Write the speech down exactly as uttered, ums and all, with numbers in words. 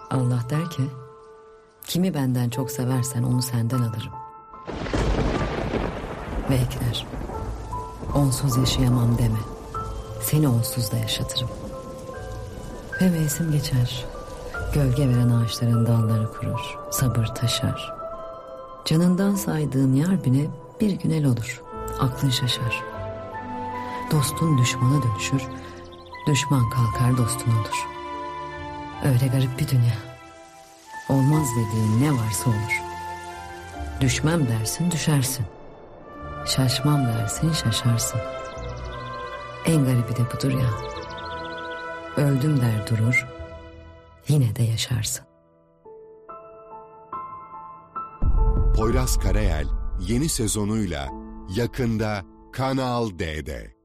Allah der ki, kimi benden çok seversen onu senden alırım. Ve ekler, onsuz yaşayamam deme, seni onsuz da yaşatırım. Ve mevsim geçer, gölge veren ağaçların dalları kurur, sabır taşar. Canından saydığın yar bile bir gün el olur, aklın şaşar. Dostun düşmana dönüşür, düşman kalkar dostun olur. Öyle garip bir dünya. Olmaz dediğin ne varsa olur. Düşmem dersin düşersin. Şaşmam dersin şaşarsın. En garibi de budur ya. Öldüm der durur, yine de yaşarsın. Poyraz Karayel yeni sezonuyla yakında Kanal D'de.